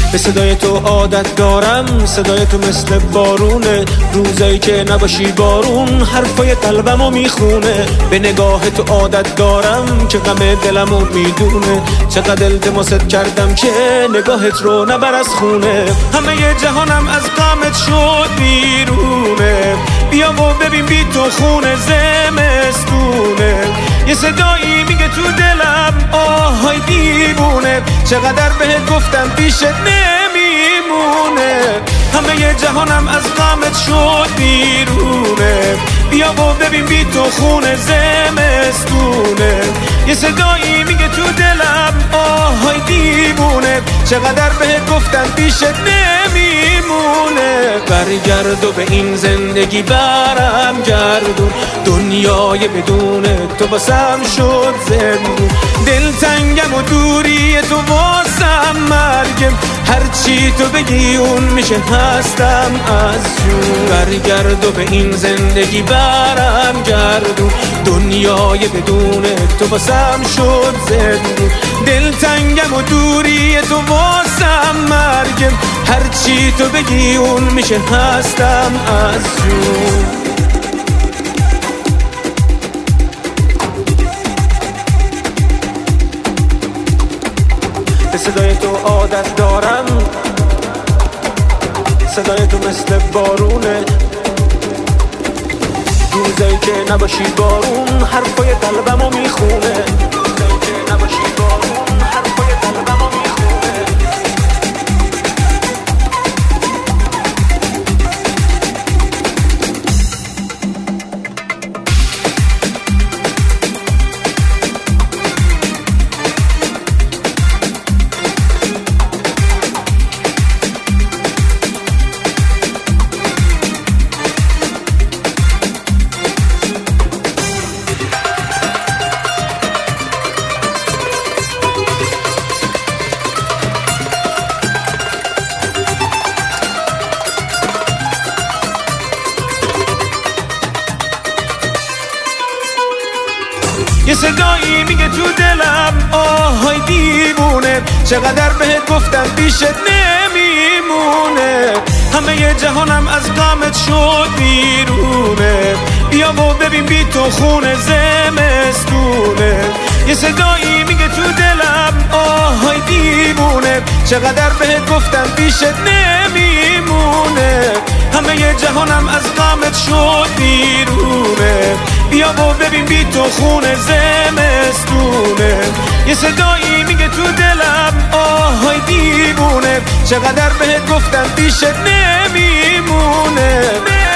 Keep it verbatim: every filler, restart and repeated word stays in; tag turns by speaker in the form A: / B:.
A: به صدای تو عادت دارم، صدای تو مثل بارونه، روزایی که نباشی بارون حرفای قلبمو میخونه. به نگاه تو عادت دارم که غم دلمو میدونه، چقدر التماست کردم که نگاهت رو نبر از خونه. همه جهانم از غمت شد بیرونه، بیا و ببین بی تو خونه زمستونه. یه صدایی میگه تو دلم آهای دیوونه، چقدر بهت گفتم پیشت نمیمونه. همه جهانم از غمت شد بیرونه، بیا و ببین بی تو خونه زمستونه. یه صدایی میگه تو دلم آهای دیوونه، چقدر بهت گفتم پیشت نمیمونه. برگرد و به این زندگی برم گردون، دنیای بدون تو واسم شد زندون. دلتنگم و دوری تو واسم مرگم، هرچی تو بگی اون میشه هستم از جون. برگرد و به این زندگی برم گردون، دنیای بدون تو واسم شد زندون. دلتنگم و دوری تو واسم مرگم، هرچی تو بگی اون میشه هستم از جون. به صدای تو عادت دارم، صدای تو مثل بارونه، روزایی که نباشی بارون حرفای قلبمو میخونه. روزایی که نباشی بارون حرفای قلبمو میخونه. یه صدایی میگه تو دلم آهای دیوونه، چقدر بهت گفتم پیشت نمیمونه. همه جهانم از غمت شد بیرونه، بیا و ببین بی تو خونه زمستونه. یه صدایی میگه تو دلم آهای دیوونه، چقدر بهت گفتم پیشت نمیمونه. همه جهانم از غمت شد بیرونه، بیا و ببین بی تو خونه زمستونه. یه صدایی میگه تو دلم آهای دیوونه، چقدر بهت گفتم پیشت نمیمونه.